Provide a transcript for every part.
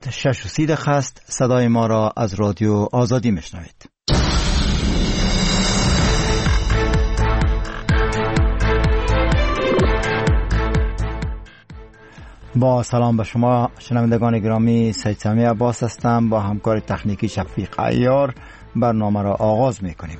6:30 است. صدای ما را از رادیو آزادی میشنوید. با سلام به شما شنوندگان گرامی، سید سمی عباس هستم. با همکار تکنیکی شفیق عیار برنامه را آغاز میکنیم.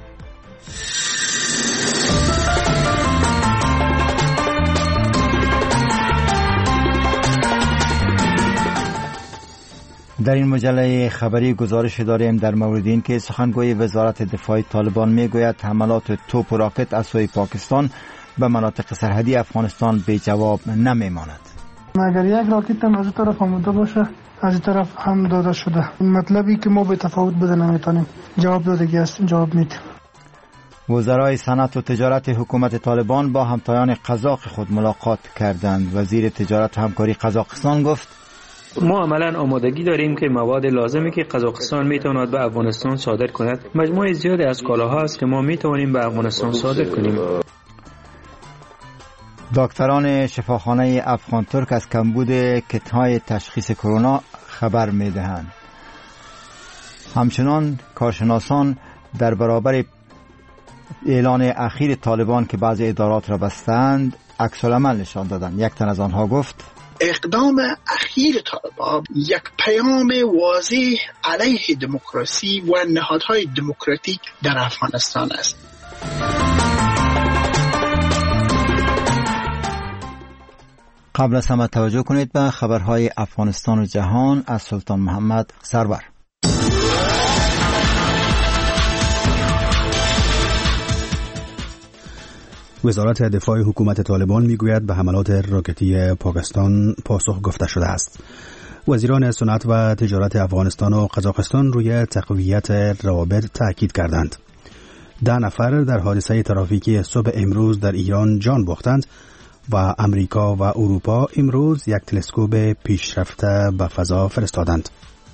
در این مجله خبری گزارش داریم در مورد این که سخنگوی وزارت دفاع طالبان میگوید حملات توپ و راکت از سوی پاکستان به مناطق سرحدی افغانستان بی جواب نمیماند. اگر یک راکت هم از طرف آمده باشه، از طرف هم داده شده، این مطلبی که ما به تفاوت بده نمیتونیم جواب دادگی هستیم، جواب میدیم. وزرای صنعت و تجارت حکومت طالبان با همتایان قزاق خود ملاقات کردند. وزیر تجارت و همکاری قزاقستان گفت ما عملا آمادگی داریم که مواد لازمی که قزاقستان میتواند به افغانستان صادر کند، مجموعه زیادی از کالاها است که ما میتوانیم به افغانستان صادر کنیم. دکتران شفاخانه افغان ترک از کمبود کیت‌های تشخیص کرونا خبر میدهند. همچنان کارشناسان در برابر اعلان اخیر طالبان که بعضی ادارات را بستند عکس العمل نشان دادند. یک تن از آنها گفت اقدام اخیر طالبان یک پیام واضح علیه دموکراسی و نهادهای دموکراتیک در افغانستان است. قبل از همه توجه کنید به خبرهای افغانستان و جهان از سلطان محمد سرور. وزارت دفاع حکومت طالبان میگوید به حملات راکتی پاکستان پاسخ گفته شده است. وزیران صنعت و تجارت افغانستان و قزاقستان روی تقویت روابط تاکید کردند. 10 نفر در حادثه ترافیکی صبح امروز در ایران جان باختند و امریکا و اروپا امروز یک تلسکوپ پیشرفته به فضا فرستادند.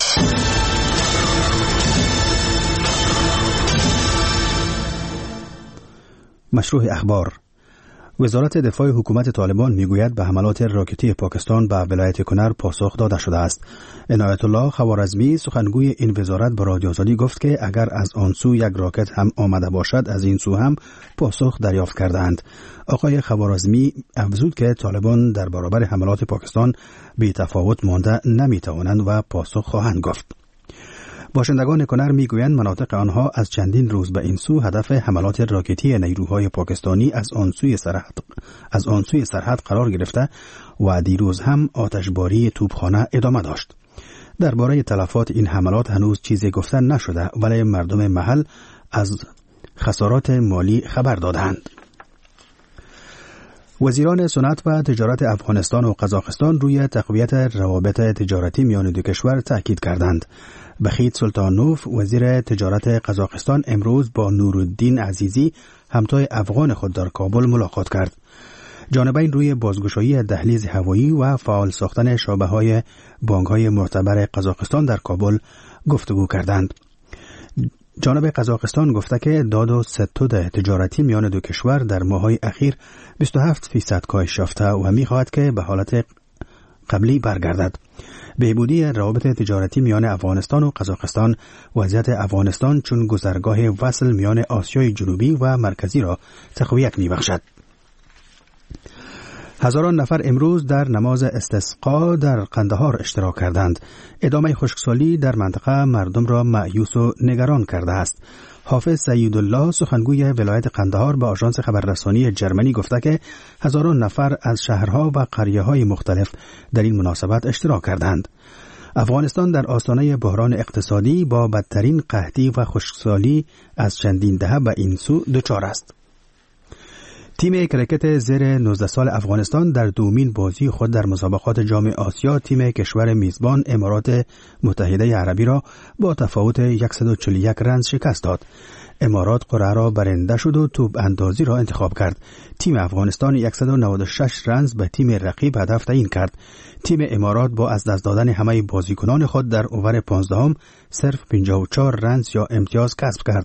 مشروع اخبار. وزارت دفاع حکومت طالبان میگوید به حملات راکتی پاکستان به ولایت کنر پاسخ داده شده است. عنایت الله خوارزمی سخنگوی این وزارت به رادیو آزادی گفت که اگر از آن سو یک راکت هم آمده باشد از این سو هم پاسخ دریافت کردند. آقای خوارزمی افزود که طالبان در برابر حملات پاکستان بی تفاوت مانده نمیتوانند و پاسخ خواهند گفت. باشندگان کنر میگویند مناطق آنها از چندین روز به این سو هدف حملات راکتی نیروهای پاکستانی از آن سوی سرحد قرار گرفته و دیروز هم آتشباری توپخانه ادامه داشت. درباره تلفات این حملات هنوز چیزی گفته نشده، ولی مردم محل از خسارات مالی خبر دادند. وزیران صنعت و تجارت افغانستان و قزاقستان روی تقویت روابط تجارتی میان دو کشور تاکید کردند. بخیت سلطانوف وزیر تجارت قزاقستان امروز با نورالدین عزیزی همتای افغان خود در کابل ملاقات کرد. جانبین روی بازگشایی دهلیز هوایی و فعال ساختن شعبه‌های بانک‌های معتبر قزاقستان در کابل گفتگو کردند. جانب قزاقستان گفته که داد و ستد تجارتی میان دو کشور در ماه‌های اخیر 27% کاهش یافته و می‌خواهد که به حالت قبلی برگردد. بهبودی روابط تجارتی میان افغانستان و قزاقستان وضعیت افغانستان چون گذرگاه وصل میان آسیای جنوبی و مرکزی را تقویت می‌بخشد. هزاران نفر امروز در نماز استسقا در قندهار اشتراک کردند. ادامه خشکسالی در منطقه مردم را مایوس و نگران کرده است. حافظ سیدالله سخنگوی ولایت قندهار به آژانس خبررسانی جرمنی گفته که هزاران نفر از شهرها و قریه‌های مختلف در این مناسبت اشتراک کردند. افغانستان در آستانه بحران اقتصادی با بدترین قحطی و خشکسالی از چندین دهه به این سو دچار است. تیم کرکت زیر 19 سال افغانستان در دومین بازی خود در مسابقات جام آسیا تیم کشور میزبان امارات متحده عربی را با تفاوت 141 رنز شکست داد. امارات قرعه را برنده شد و توپ اندازی را انتخاب کرد. تیم افغانستان 196 رنز به تیم رقیب هدف تعیین کرد. تیم امارات با از دست دادن همه بازیکنان خود در اوور 15 صرف 54 رنز یا امتیاز کسب کرد.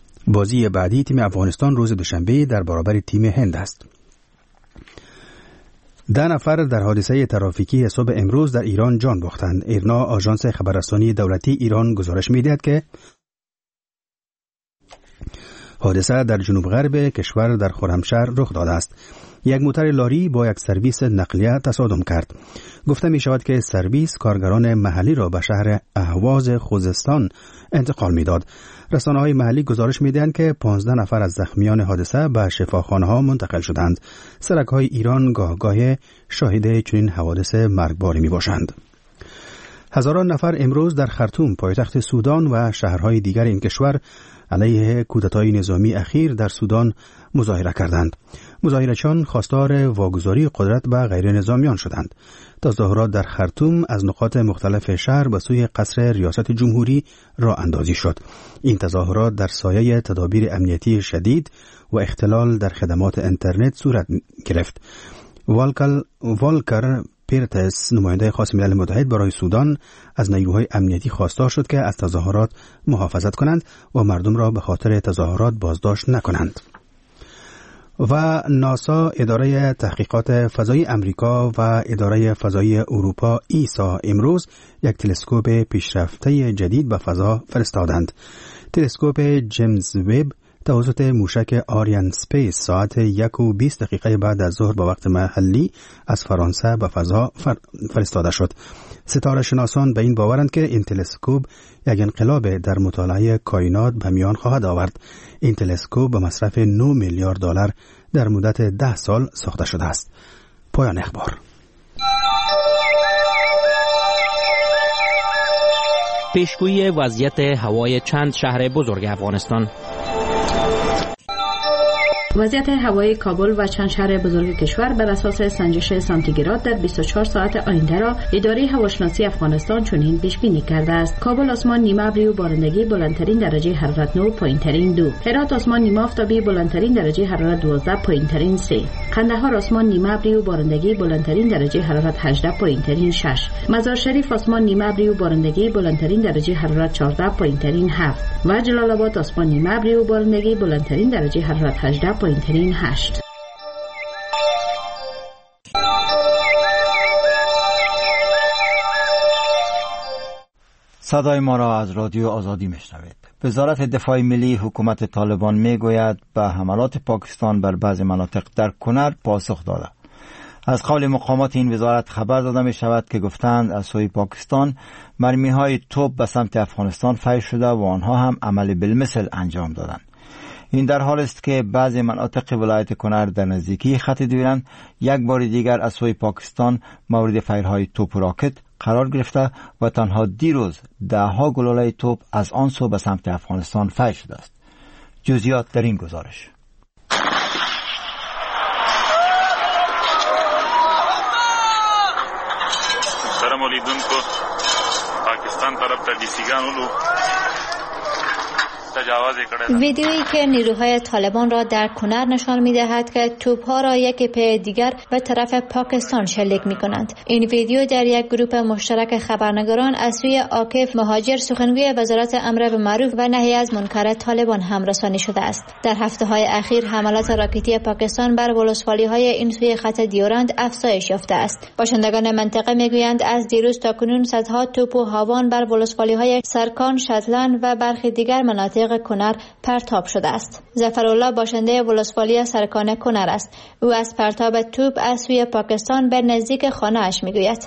بازی بعدی تیم افغانستان روز دوشنبه در برابر تیم هند است. 10 نفر در حادثه ترافیکی صبح امروز در ایران جان باختند. ایرنا آژانس خبررسانی دولتی ایران گزارش می‌دهد که حادثه در جنوب غرب کشور در خرمشهر رخ داده است. یک موتر لاری با یک سرویس نقلیه تصادم کرد. گفته می شود که سرویس کارگران محلی را به شهر اهواز خوزستان انتقال میداد. رسانه‌های محلی گزارش می‌دهند که 15 نفر از زخمیان حادثه به شفاخانه‌ها منتقل شدند. سرک‌های ایران گاه شاهد چنین حوادث مرگباری می‌باشند. هزاران نفر امروز در خرطوم پایتخت سودان و شهرهای دیگر این کشور علیه کودتای نظامی اخیر در سودان مظاهره کردند. مظاهره‌چیان خواستار واگذاری قدرت به غیر نظامیان شدند. تظاهرات در خرطوم از نقاط مختلف شهر به سوی قصر ریاست جمهوری راه اندازی شد. این تظاهرات در سایه تدابیر امنیتی شدید و اختلال در خدمات اینترنت صورت گرفت. والکر پیرتس، نماینده خاص ملل متحد برای سودان، از نیروهای امنیتی خواستار شد که از تظاهرات محافظت کنند و مردم را به خاطر تظاهرات بازداشت نکنند. و ناسا، اداره تحقیقات فضایی امریکا و اداره فضایی اروپا ایسا امروز یک تلسکوپ پیشرفته جدید به فضا فرستادند. تلسکوپ جیمز وب توسط موشک آریان سپیس ساعت 1:20 بعد از ظهر به وقت محلی از فرانسه به فضا فرستاده شد. ستاره شناسان به این باورند که این تلسکوپ یک انقلاب در مطالعه کائنات به میان خواهد آورد. این تلسکوپ به مصرف 9 میلیارد دلار در مدت 10 سال ساخته شده است. پایان اخبار. پیشگویی وضعیت هوای چند شهر بزرگ افغانستان. وضعیت هوایی کابل و چند شهر بزرگ کشور بر اساس سنجش سانتیگراد در 24 ساعت آینده را اداره هواشناسی افغانستان چنین پیش بینی کرده است. کابل آسمان نیمه ابری و بارندگی، بلندترین درجه حرارت 9، پایینترین 2. هرات آسمان نیمه آفتابی، بلندترین درجه حرارت 12، پایینترین 3. قندهار آسمان نیمه ابری و بارندگی، بلندترین درجه حرارت 18، پایینترین 6. مزار شریف آسمان نیمه ابری و بارندگی، بلندترین درجه حرارت 14، پایینترین 7. و جلال آباد آسمان نیمه ابری و بارندگی، بلندترین درجه حرارت 18، پایینترین 8. صدای ما را از رادیو آزادی میشنوید. وزارت دفاع ملی حکومت طالبان میگوید به حملات پاکستان بر بعضی مناطق در کنر پاسخ داده. از قول مقامات این وزارت خبر داده می شود که گفتند از سوی پاکستان مرمی‌های توپ به سمت افغانستان فیر شده و آنها هم عمل بالمثل انجام دادند. این در حال است که بعضی مناطق ولایت کنر در نزدیکی خط دیورند یک بار دیگر از سوی پاکستان مورد فیرهای توپ و راکت قرار گرفته و تنها دیروز 10 گلوله توپ از آن سو به سمت افغانستان فیر شده است. جزئیات در این گزارش. محترم اولیدونکو، پاکستان طرف ته دیسیګانو ویدیویی که نیروهای طالبان را در کنر نشان می‌دهد که توپ‌ها را یکی پی دیگر به طرف پاکستان شلیک می‌کنند. این ویدیو در یک گروه مشترک خبرنگاران از سوی عاکف مهاجر، سخنگوی وزارت امر بالمعروف و نهی از منکر طالبان هم رسانی شده است. در هفته‌های اخیر حملات راکتی پاکستان بر ولسوالی‌های این سوی خط دیورند افزایش یافته است. باشندگان منطقه می‌گویند از دیروز تا کنون صدها توپ و هاوان بر ولسوالی‌های سرکان، شتلند و برخی دیگر مناطق کنر پرتاب شده است. ظفرالله باشنده ولسوالی سرکان کنر است. او از پرتاب توپ از سوی پاکستان به نزدیک خانه اش میگوید.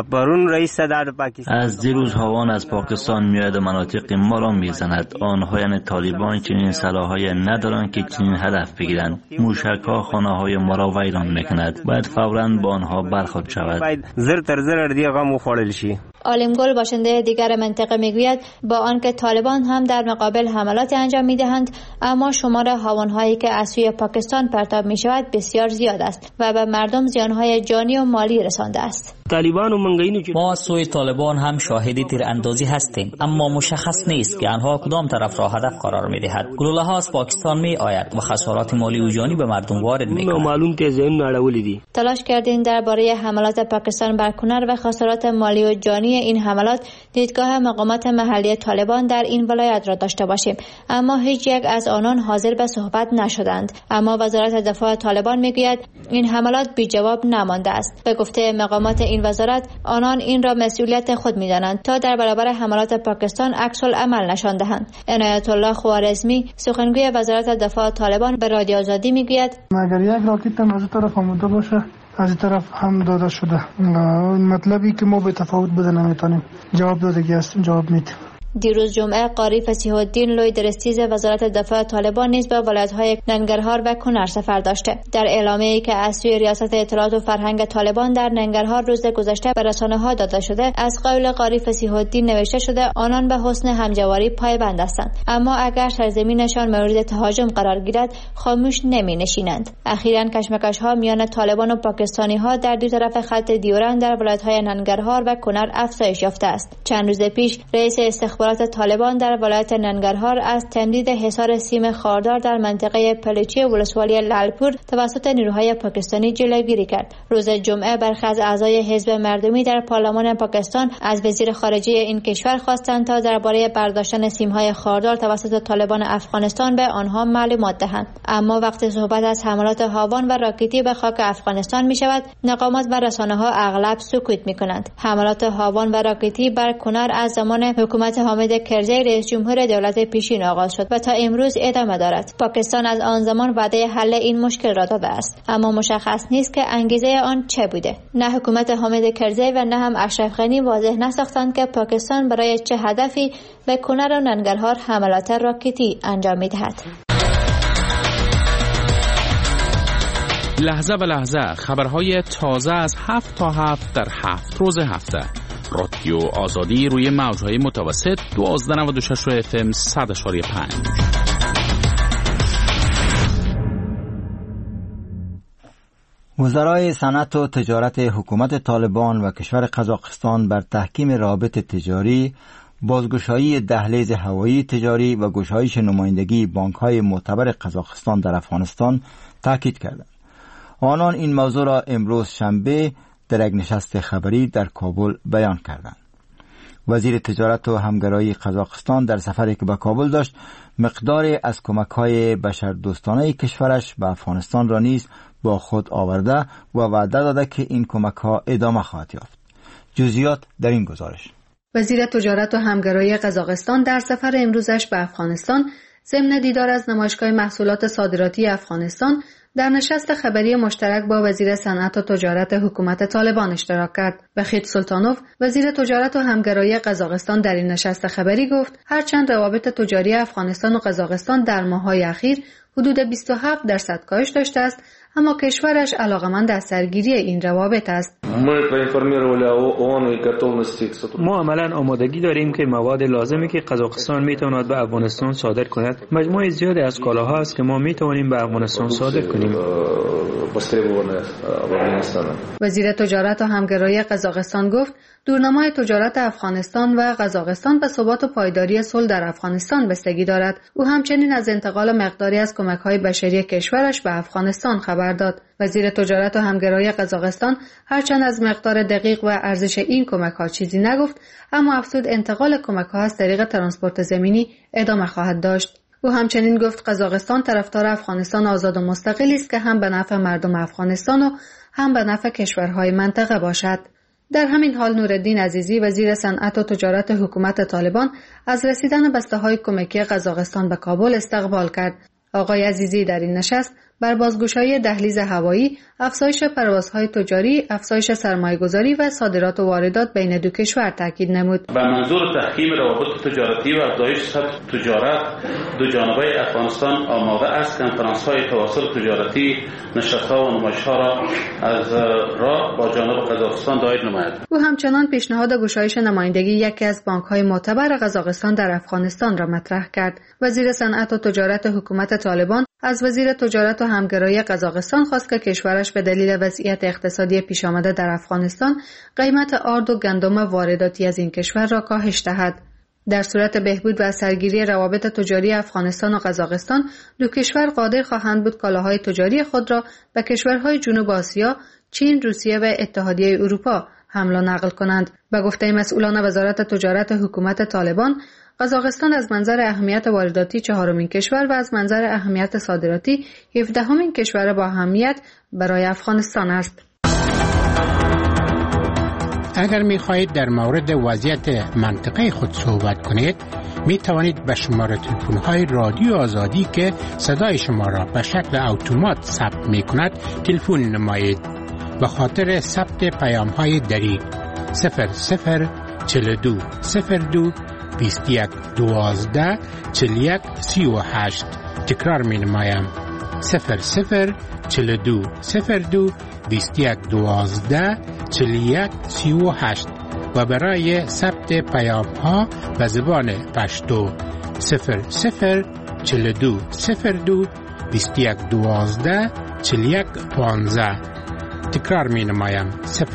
از دیروز هاوان از پاکستان میاد مناطق ما را میزند. آنها یعنی طالبان چنین سلاح‌های ندارند که چنین هدف بگیرند. موشک‌ها خانه‌های ما را ویران میکند. باید فوراً با آنها برخورد شود. زر تر زر دیگه غمو خوړل شي. عالمگل باشنده دیگر منطقه میگوید با آنکه طالبان هم در مقابل حملات انجام میدهند، اما شمار هاوانهایی که از سوی پاکستان پرتاب می شود بسیار زیاد است و به مردم زیانهای جانی و مالی رسانده است. طالبان و منگینو ما از سوی طالبان هم شاهد تیراندازی هستیم، اما مشخص نیست که آنها کدام طرف را هدف قرار می‌دهد. گلوله ها از پاکستان می‌آید و خسارات مالی و جانی به مردم وارد می‌کند. معلوم که ذهن ناړولې دي. تلاش کردیم درباره حملات پاکستان بر کنر و خسارات مالی و جانی این حملات دیدگاه مقامات محلی طالبان در این ولایت را داشته باشیم، اما هیچ یک از آنان حاضر به صحبت نشدند. اما وزارت دفاع طالبان میگوید این حملات بی جواب نمانده است. به گفته مقامات این وزارت، آنان این را مسئولیت خود می‌دانند تا در برابر حملات پاکستان عکس العمل نشان دهند. عنایت الله خوارزمی، سخنگوی وزارت دفاع طالبان، به رادیو آزادی میگوید اگر یک راکت هم از این طرف آمده باشه از این طرف هم داده شده، مطلبی که ما به تفاوت بده نمیتونیم. جواب دادگی است، جواب میدیم. دیروز جمعه قاری فصیح الدین لوی درستیز وزارت دفاع طالبان نیز به ولایت‌های ننگرهار و کنر سفر داشته. در اعلامیه‌ای که از سوی ریاست اطلاعات و فرهنگ طالبان در ننگرهار روز گذشته به رسانه‌ها داده شده، از قول قاری فصیح الدین نوشته شده آنان به حسن همجواری پایبند هستند، اما اگر سرزمینشان مورد تهاجم قرار گیرد خاموش نمی‌نشینند. اخیراً کشمکش‌ها میان طالبان و پاکستانی‌ها در دو طرف خط دیورند در ولایت‌های ننگرهار و کنر افزایش یافته است. چند روز پیش رئیس استخبارات طالبان در ولایت ننگرهار از تمدید حصار سیم خاردار در منطقه پلوچی ولسوالی لالپور توسط نیروهای پاکستانی جلوگیری کرد. روز جمعه برخی از اعضای حزب مردمی در پارلمان پاکستان از وزیر خارجه این کشور خواستند تا درباره برداشتن سیم‌های خاردار توسط طالبان افغانستان به آنها معلومات دهند. اما وقتی صحبت از حملات هاوان و راکتی به خاک افغانستان می شود، مقامات و رسانه‌ها اغلب سکوت می‌کنند. حملات هاوان و راکتی بر کنر از زمان حکومت حامد کرزی رئیس جمهور دولت پیشین آغاز شد و تا امروز ادامه دارد. پاکستان از آن زمان وعده حل این مشکل را داده است، اما مشخص نیست که انگیزه آن چه بوده. نه حکومت حامد کرزی و نه هم اشرف غنی واضح نساختند که پاکستان برای چه هدفی به کنر و ننگرهار حملات راکتی انجام می‌دهد. لحظه به لحظه خبرهای تازه از 7 تا 7 در 7 روز هفته. رادیو آزادی روی موج‌های متوسط 1296 FM 100.5. وزرای صنعت و تجارت حکومت طالبان و کشور قزاقستان بر تحکیم روابط تجاری، بازگشایی دهلیز هوایی تجاری و گشایش نمایندگی بانک‌های معتبر قزاقستان در افغانستان تاکید کردند. آنان این موضوع را امروز شنبه در یک نشست خبری در کابل بیان کردند. وزیر تجارت و همکاری قزاقستان در سفری که به کابل داشت، مقداری از کمک‌های بشردوستانه کشورش به افغانستان را نیز با خود آورده و وعده داده که این کمک‌ها ادامه خواهد یافت. جزئیات در این گزارش. وزیر تجارت و همکاری قزاقستان در سفر امروزش به افغانستان ضمن دیدار از نمایشگاه محصولات صادراتی افغانستان در نشست خبری مشترک با وزیر صنعت و تجارت حکومت طالبان اشتراک کرد. وحید سلطانوف، وزیر تجارت و همکاری قزاقستان، در این نشست خبری گفت هرچند روابط تجاری افغانستان و قزاقستان در ماه‌های اخیر حدود 27% کاهش داشته است، اما کشورش علاقمند از سرگیری این روابط است. ما عملاً آمادگی داریم که مواد لازمی که قزاقستان میتواند به افغانستان صادر کند مجموعه زیادی از کالاها است که ما میتوانیم به افغانستان صادر کنیم. وزیر تجارت و همکاری قزاقستان گفت دورنمای تجارت افغانستان و قزاقستان به ثبات و پایداری صلح در افغانستان بستگی دارد. او همچنین از انتقال مقداری از کمک‌های بشری کشورش به افغانستان خبر داد. وزیر تجارت و همکاری قزاقستان هرچند از مقدار دقیق و ارزش این کمک‌ها چیزی نگفت، اما افزود انتقال کمک‌ها از طریق ترانسپورت زمینی ادامه خواهد داشت. او همچنین گفت قزاقستان طرفدار افغانستان آزاد و مستقلی است که هم به نفع مردم افغانستان و هم به نفع کشورهای منطقه باشد. در همین حال نورالدین عزیزی، وزیر صنعت و تجارت حکومت طالبان، از رسیدن بسته‌های کمکی قزاقستان به کابل استقبال کرد. آقای عزیزی در این نشست بر بازگشایی دهلیز هوایی، افزایش پروازهای تجاری، افزایش سرمایه‌گذاری و صادرات و واردات بین دو کشور تاکید نمود. به منظور تحکیم روابط تجارتی و افزایش سطح تجارت، دو جانبه افغانستان آماده است کنفرانس‌های تواصل تجارتی، نشست‌ها و نمایش‌ها را با جانب قزاقستان دایر نماید. او همچنان پیشنهاد گشایش نمایندگی یکی از بانک‌های معتبر قزاقستان در افغانستان را مطرح کرد. وزیر صنعت و تجارت حکومت طالبان از وزیر تجارت و همگرایی قزاقستان خواست که کشورش به دلیل وضعیت اقتصادی پیش آمده در افغانستان قیمت آرد و گندم وارداتی از این کشور را کاهش دهد. در صورت بهبود و سرگیری روابط تجاری افغانستان و قزاقستان، دو کشور قادر خواهند بود کالاهای تجاری خود را به کشورهای جنوب آسیا، چین، روسیه و اتحادیه اروپا حمل و نقل کنند. به گفته مسئولان وزارت تجارت حکومت طالبان، قزاقستان از منظر اهمیت وارداتی چهارمین کشور و از منظر اهمیت صادراتی 17مین کشور با اهمیت برای افغانستان است. اگر می خواهید در مورد وضعیت منطقه خود صحبت کنید، می توانید به شماره تلفن های رادیو آزادی که صدای شما را به شکل اتومات ثبت می کند تلفن نمایید. به خاطر ثبت پیام های دریغ 0042 02 21 12 41 38. تکرار می نمایم 0042 02 21 12 41 38 و برای ثبت پیام ها به زبان پشتو 0042 02 21 12 41 15. تکرار می نمایم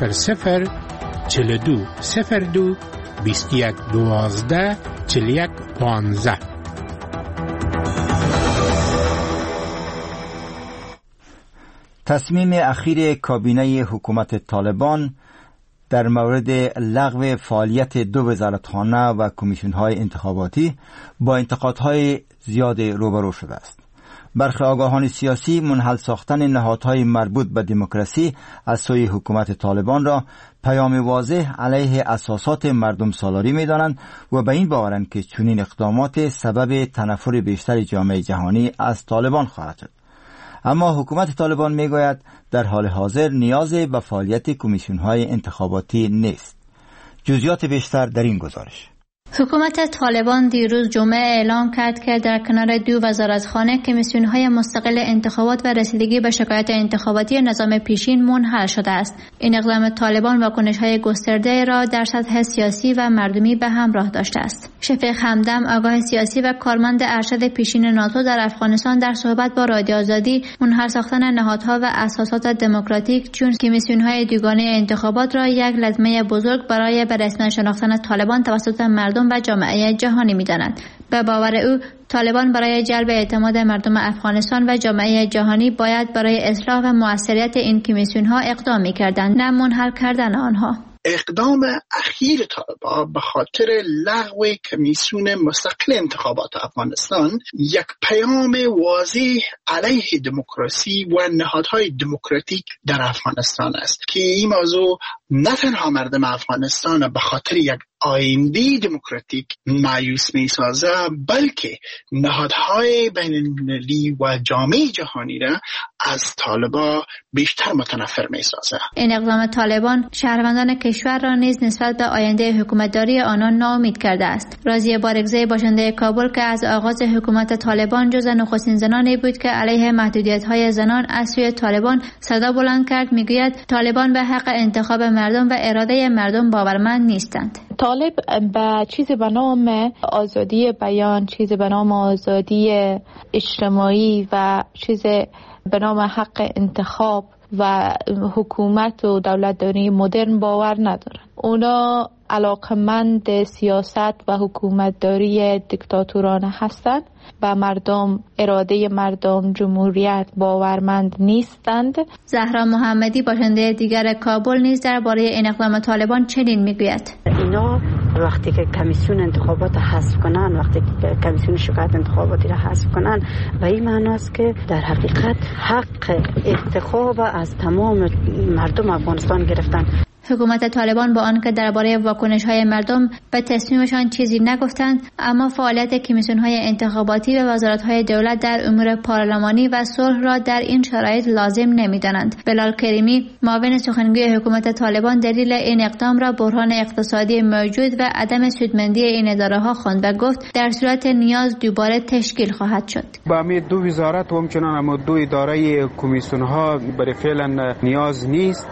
0042 02 21 12 41 15. تصمیم اخیر کابینه حکومت طالبان در مورد لغو فعالیت دو وزارتخانه و کمیسیون‌های انتخاباتی با انتقادهای زیاد روبرو شده است. برخی آگاهان سیاسی منحل ساختن نهادهای مربوط به دموکراسی از سوی حکومت طالبان را پیام واضح علیه اساسات مردم سالاری می دانند و به این باورند که چنین اقدامات سبب تنفر بیشتر جامعه جهانی از طالبان خواهد شد. اما حکومت طالبان می گوید در حال حاضر نیاز به فعالیت کمیسیون‌های انتخاباتی نیست. جزئیات بیشتر در این گزارش. حکومت طالبان دیروز جمعه اعلام کرد که در کنار دو وزارتخانه کمیسیون‌های مستقل انتخابات و رسیدگی به شکایت انتخاباتی نظام پیشین منحل شده است. این اقدام طالبان واکنش‌های گسترده را در سطح سیاسی و مردمی به همراه داشته است. شفیق همدم، آگاه سیاسی و کارمند ارشد پیشین ناتو در افغانستان، در صحبت با رادیو آزادی منحل ساختن نهادها و اساسات دموکراتیک چون کمیسیون‌های دوگانه انتخابات را یک لطمه بزرگ برای به رسمیت شناختن طالبان توسط مردم و جامعه جهانی می‌دانند. به باور او طالبان برای جلب اعتماد مردم افغانستان و جامعه جهانی باید برای اصلاح و موثریت این کمیسیون‌ها اقدام می‌کردند، نه منحل کردن آنها. اقدام اخیر طالبان به خاطر لغو کمیسیون مستقل انتخابات افغانستان یک پیام واضح علیه دموکراسی و نهادهای دموکراتیک در افغانستان است که این موضوع نه تنها مردم افغانستان به خاطر یک آینده دموکراتیک مایوس می سازه، بلکه نهادهای بین المللی و جامعه جهانی را از طالبان بیشتر متنفر می سازه. این اقدام طالبان شهروندان کشور را نیز نسبت به آینده حکومتداری آنان ناامید کرده است. راضیه بارگزی، باشنده کابل، که از آغاز حکومت طالبان جز نخستین زنانی بود که علیه محدودیت‌های زنان از سوی طالبان صدا بلند کرد، میگوید طالبان به حق انتخاب مردم و اراده مردم باورمند نیستند. طالب به چیزی به نام آزادی بیان، چیزی به نام آزادی اجتماعی و چیزی به نام حق انتخاب و حکومت و دولتداری مدرن باور ندارن. اونا علاقمند سیاست و حکومتداری دیکتاتورانه هستند. به مردم، اراده مردم، جمهوریت باورمند نیستند. زهرا محمدی، باشنده دیگر کابل، نیز درباره این اقدام طالبان چنین میگوید: اینا وقتی که کمیسیون انتخابات حذف کنن، وقتی که کمیسیون شکایت انتخاباتی را حذف کنن، و این معناست که در حقیقت حق انتخاب از تمام مردم افغانستان گرفتن. حکومت طالبان با آنکه درباره واکنش‌های مردم به تصمیمشان چیزی نگفتند، اما فعالیت کمیسیون‌های انتخاباتی و وزارت‌های دولت در امور پارلمانی و صلح را در این شرایط لازم نمی‌دانند. بلال کریمی، معاون سخنگوی حکومت طالبان، دلیل این اقدام را بحران اقتصادی موجود و عدم سودمندی این اداره‌ها خواند و گفت در صورت نیاز دوباره تشکیل خواهد شد. با همین دو وزارت و همچنان هم دو اداره کمیسیون‌ها برای فعلا نیاز نیست.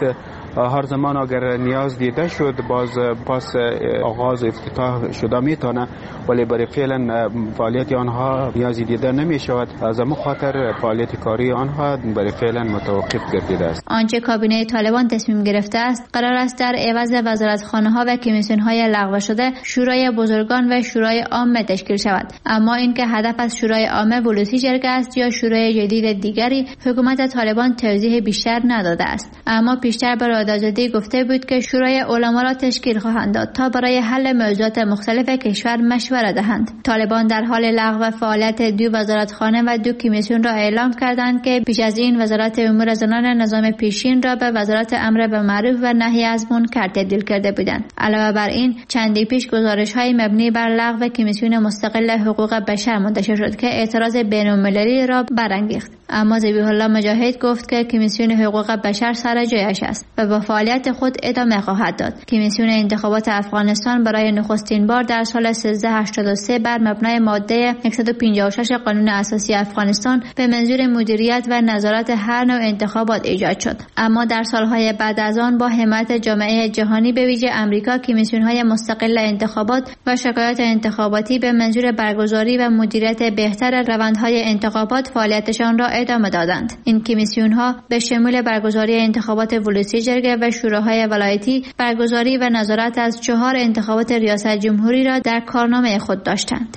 هر زمان اگر نیاز دیده شد باز پس آغاز افتتاح شده میتونه، ولی برای فعلا فعالیت آنها نیازی دیده نمی شود. از همون خاطر فعالیت کاری آنها برای فعلا متوقف گردیده است. آنچه کابینه طالبان تصمیم گرفته است قرار است در عوض وزارتخانه ها و کمیسیون های لغو شده شورای بزرگان و شورای عامه تشکیل شود. اما اینکه هدف از شورای عامه ولوسی جرگه است یا شورای جدید دیگری حکومت طالبان توضیح بیشتر نداده است. اما پیشتر به رادیوآزادی گفته بود که شورای علما را تشکیل خواهند داد تا برای حل موضوعات مختلف کشور مشوره دهند. طالبان در حال لغو فعالیت 2 وزارتخانه و 2 کمیسیون را اعلام کردند که پیش از این وزارت امور زنان نظام پیشین را به وزارت امر به معروف و نهی از منکر تبدیل کرده بودند. علاوه بر این چندی پیش گزارش‌های مبنی بر لغو کمیسیون مستقل حقوق بشر منتشر شد که اعتراض بین‌المللی را برانگیخت. اما ذبیح الله مجاهد گفت که کمیسیون حقوق بشر سر جایش است و با فعالیت خود ادامه خواهد داد. کمیسیون انتخابات افغانستان برای نخستین بار در سال 1383 بر مبنای ماده 156 قانون اساسی افغانستان به منظور مدیریت و نظارت هر نوع انتخابات ایجاد شد. اما در سالهای بعد از آن با حمایت جامعه جهانی به ویژه آمریکا کمیسیون‌های مستقل انتخابات و شکایات انتخاباتی به منظور برگزاری و مدیریت بهتر روندهای انتخابات فعالیتشان را ادامه دادند. این کمیسیون‌ها به شمول برگزاری انتخابات ولوسی جرگه و شوراهای ولایتی، برگزاری و نظارت از 4 انتخابات ریاست جمهوری را در کارنامه خود داشتند.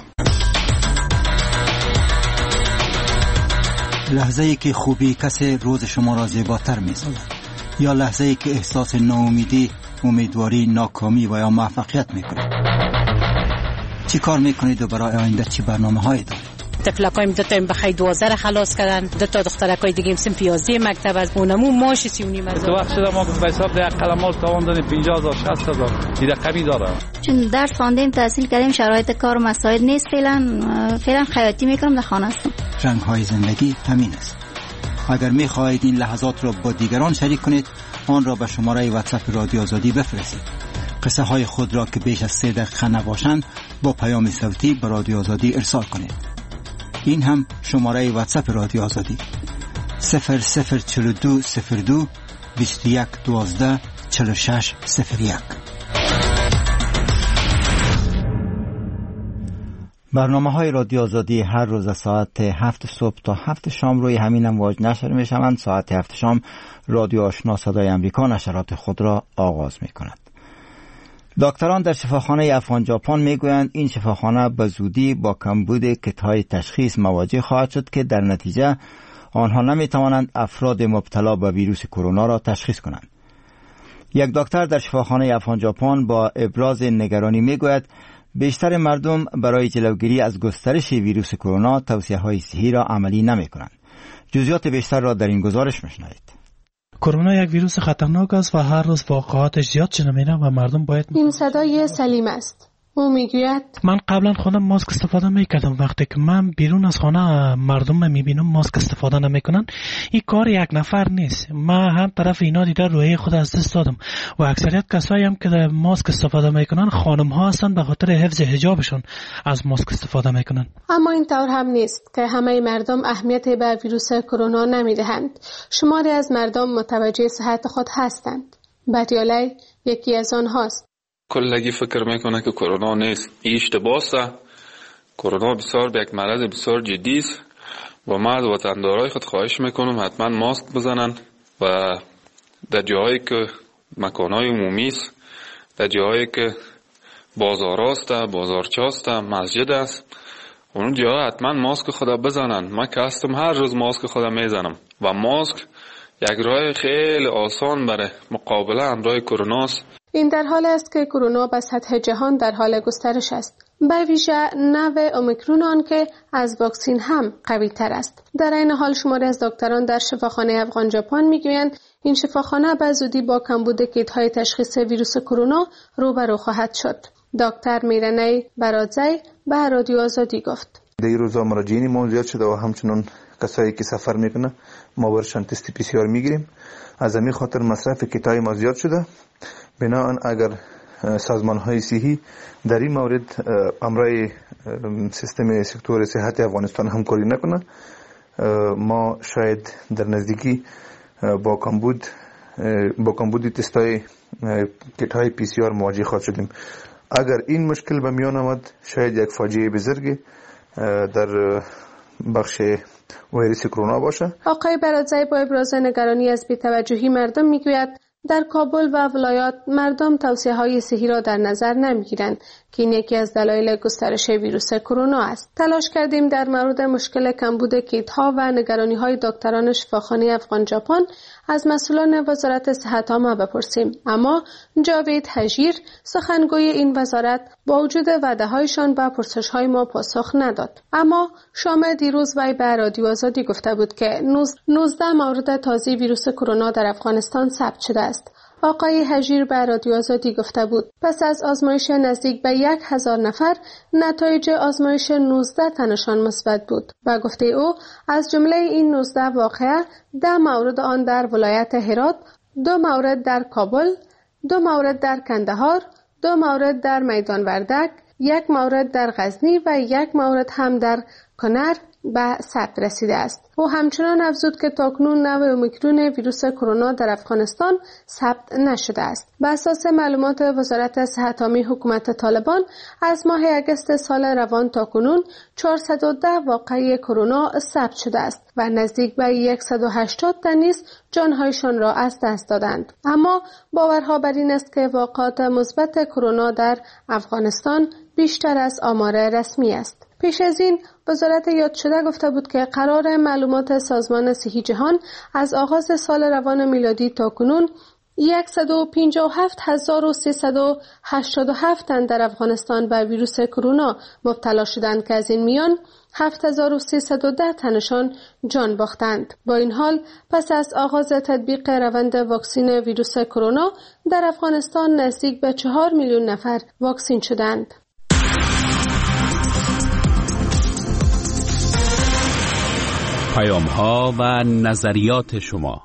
لحظه‌ای که خوبی کسی روز شما را زیباتر می‌سازد یا لحظه‌ای که احساس ناامیدی، امیدواری، ناکامی و یا موفقیت می‌کند. چی کار می‌کنید و برای آینده چی برنامه‌هایی دارید؟ طفلکایم 2 تا بخیر 12 خلاص کردن، 2 تا دخترکای دیگه سنف 11 مکتب از اونمو ماش 39 از تو وقت شده ما به حساب در قلمال تاوان دادیم 50000 60000 دیگه کمی داره. چون درس خواندیم تحصیل کردیم شرایط کار و مساعد نیست، فعلا خیاطی میکنم در خانه هستم. رنگ‌های زندگی همین است. اگر می‌خواهید این لحظات را با دیگران شریک کنید آن را به شماره واتساپ رادیو آزادی بفرستید. قصه های خود را که بیش از 3 دقیقه نباشند با پیام صوتی به رادیو آزادی ارسال کنید. این هم شماره واتساپ رادیو آزادی 004202 2112 4601. برنامه‌های رادیو آزادی هر روز از ساعت 7 صبح تا 7 شام روی همین امواج نشر می‌شوند. ساعت 7 شام رادیو آشنا صدای آمریکا نشرات خود را آغاز می‌کند. دکتران در شفاخانه افغان ژاپن میگویند این شفاخانه به زودی با کمبود کیت‌های تشخیص مواجه خواهد شد که در نتیجه آنها نمیتوانند افراد مبتلا به ویروس کرونا را تشخیص کنند. یک دکتر در شفاخانه افغان ژاپن با ابراز نگرانی میگوید بیشتر مردم برای جلوگیری از گسترش ویروس کرونا توصیه‌های صحی را عملی نمی‌کنند. جزئیات بیشتر را در این گزارش می‌شنوید. کرونا یک ویروس خطرناک است و هر روز واقعاتش زیاد شده میره و مردم باید این صدای سلیم است. او میگوید من قبلا خودم ماسک استفاده میکردم، وقتی که من بیرون از خانه مردم میبینم ماسک استفاده نمیکنن این کار یک نفر نیست. من هم طرف اینا دیده روحی خود از دست دادم و اکثریت کسایی هم که ماسک استفاده میکنن خانم ها هستن به خاطر حفظ حجابشون از ماسک استفاده میکنن. اما این طور هم نیست که همه مردم اهمیت به ویروس کرونا نمیدهند. شماری از مردم متوجه صحت خود هستند. بدیالی یکی از آنهاست. کلگی فکر میکنه که کرونا نیست. این اشتباه است. کرونا بسیار یک مرض بسیار جدی است و ما از وطندارای خود خواهش میکنم حتما ماسک بزنن و در جاهایی که مکانهای عمومی است، در جاهایی که بازار است، بازارچه است، مسجد است، اون جاها حتما ماسک خدا بزنن. من که هستم هر روز ماسک خدا میزنم و ماسک یک راه خیلی آسان برای مقابله همراه کرونا است. این در حال است که کرونا به سطح جهان در حال گسترش است. به ویژه نوع اومیکرون آن که از واکسین هم قوی تر است. در این حال شماری از دکتران در شفاخانه افغان ژاپن میگویند این شفاخانه به زودی با کمبود کیت‌های تشخیص ویروس کرونا روبرو خواهد شد. دکتر میرنی برادزی به رادیو آزادی گفت. در این روزا مراجعین ما زیاد شده و همچنان کسایی که سفر میکنه ما برشان تست PCR میگیریم. از همین خاطر مصرف کیت‌های ما زیاد شده. بنابراین اگر سازمان‌های صحی در این مورد همراه سیستم سکتور صحت افغانستان همکاری نکنه ما شاید در نزدیکی با کمبود با کمبود تستای کیت های PCR مواجه خواهد شدیم. اگر این مشکل به میان آمد شاید یک فاجعه بزرگی در بخش ویروس کرونا باشه. آقای برادزی با ابراز نگرانی از بی‌توجهی مردم میگوید در کابل و ولایات مردم توصیه‌های صحی را در نظر نمی‌گیرند که این یکی از دلایل گسترش ویروس کرونا است. تلاش کردیم در مورد مشکل کمبود کیت‌ها و نگرانی‌های دکتران شفاخانه افغان ژاپن از مسئولان وزارت صحت عامه بپرسیم، اما جاوید حجیر سخنگوی این وزارت با وجود وعده‌هایشان به پرسش‌های ما پاسخ نداد. اما شام دیروز وی به رادیو آزادی گفته بود که 19 مورد تازه ویروس کرونا در افغانستان ثبت شده است. آقای حجیر به رادیو آزادی گفته بود پس از آزمایش نزدیک به 1000 نفر نتایج آزمایش 19 تنشان مثبت بود. با گفته او از جمله این 19 واقعه 10 مورد آن در ولایت هرات، 2 مورد در کابل، 2 مورد در کندهار، 2 مورد در میدان وردک، 1 مورد در غزنی و 1 مورد هم در کنر به ثبت رسیده است. او همچنان افزود که تاکنون نوع اومیکرون ویروس کرونا در افغانستان ثبت نشده است. بر اساس معلومات وزارت صحت عامه حکومت طالبان از ماه اگست سال روان تاکنون 410 واقعه کرونا ثبت شده است و نزدیک به 180 تن نیز جانهایشان را از دست دادند. اما باورها بر این است که واقعات مثبت کرونا در افغانستان بیشتر از آمار رسمی است. پیش از این وزارت یاد شده گفته بود که قرار معلومات سازمان صحی جهان از آغاز سال روان میلادی تا کنون 157,387 تن در افغانستان به ویروس کرونا مبتلا شدند که از این میان 7310 تنشان جان باختند. با این حال پس از آغاز تطبیق روند واکسین ویروس کرونا در افغانستان نزدیک به 4 میلیون نفر واکسین شدند. پیام‌ها و نظریات شما.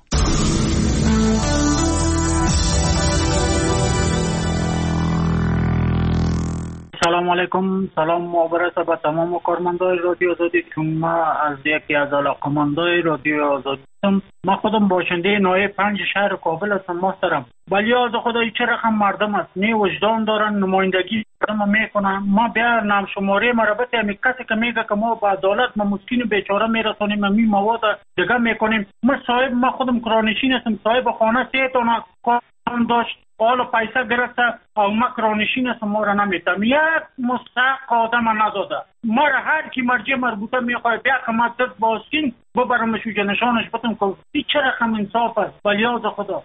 سلام علیکم. سلام مبارک به تمام کارمندان رادیو آزادی که ما از یکی از علاقه‌مندان رادیو آزادی هستم. ما خودم باشنده نایب 5 شهر کابل هستم محترم. ولی از خدای چه رقم مردم است، نه وجدان دارن، نمایندگی مردم میکنن. ما بیا نام شماره مربوط همین کسی که میگه که ما با عدالت ما مسکین بیچاره میرسونیم می مواد دیگه میکنیم. ما خودم کرانشین هستم، صاحب خانه 3 تا کارم داشت، حالا پیسه گرفته او ما کرانشین هستم، ما را نمیتم یک مستحق آدم نداده. ما را هر کی مرجع مربوطه میخواه بیا که ما دست باسکین ببرمش و جنشانش بتم که این چه رقم انصاف است. ولی از خدا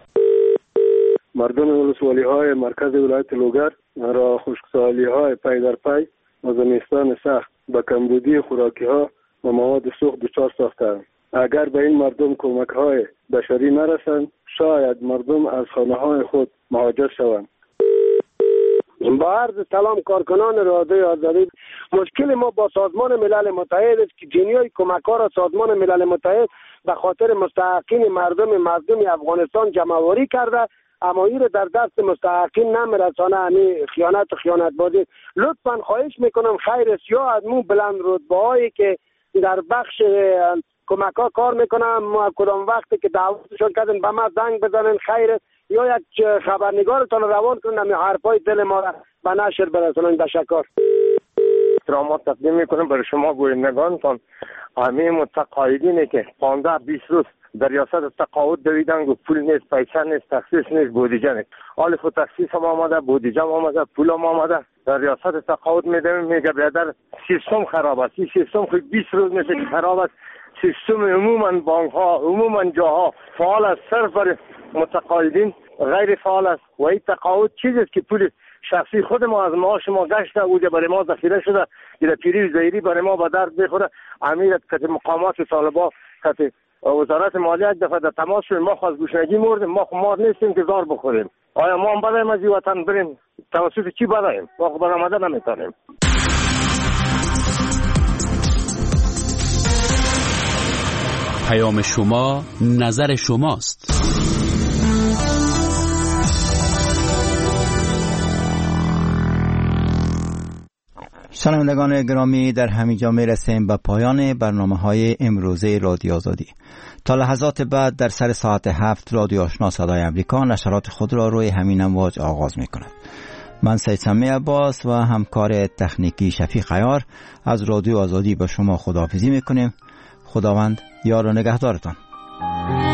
مردم ولسوالی های مرکز ولایت لوگر را خشکسالی های پی در پی و زمستان سخت به کمبودی خوراکی ها و مواد سوخت دچار ساختند. اگر به این مردم کمک های بشری نرسند شاید مردم از خانه های خود مهاجر شوند. با عرض سلام کارکنان رادیو آزادی، مشکل ما با سازمان ملل متحد است که جنیای کمک ها را سازمان ملل متحد به خاطر مستحقین مردم افغانستان جمع‌آوری کرده، اما این در دست مستحقین نمیرسانه. خیانت بازی. لطفا خواهش میکنم خیر است یا از مو بلند رتبه هایی که در بخش کمک ها کار میکنم کدام وقتی که دعوتشون کردن به ما زنگ بزنن خیر است، یا یک خبرنگارتان روان کنن یا حرفای دل ما را به نشر برسونن. تشکر. احترامات تقدیم میکنم برای شما گویندگانتان. همه متقاعدینی که 15-20 روز در ریاست تقاعد دویدن و پول نیست، پیسه نیست، تخصیص نیست، بودجه نیست. آلف و تخصیص هم آمده، بودجه هم آمده، پول هم آمده. در ریاست تقاعد میگه بیادر سیستم خراب است. این سیستم خود 20 روز میشه که خراب است. سیستم عموما بانک ها، عموما جاها فعال است، صرف برای متقاعدین غیر فعال است. و این تقاعد چیزی است که پول شخصی خود ما از معاش ما گشته اوجه برای ما ذخیره شده، در پیری و زیری برای ما به درد بخوره. امیر که مقامات طالبا که وزارت مالیه یک دفعه در تماس شد، ما خواست گوشنگی مردیم، ما خمار نیستیم که زار بخوریم. آیا ما هم بدهیم از این وطن بریم؟ توسط چی بدهیم؟ ما خود برآمده نمیتونیم. پیام شما، نظر شماست. شنوندگان گرامی، در همین جا میرسیم به پایان برنامه‌های امروزه رادیو آزادی. تا لحظات بعد در سر ساعت 7 رادیو آشنا صدای امریکا نشرات خود را روی همین امواج آغاز می‌کند. من سید سمی عباس و همکار تکنیکی شفیق عیار از رادیو آزادی به شما خداحافظی می‌کنیم. خداوند یار و نگهدارتان.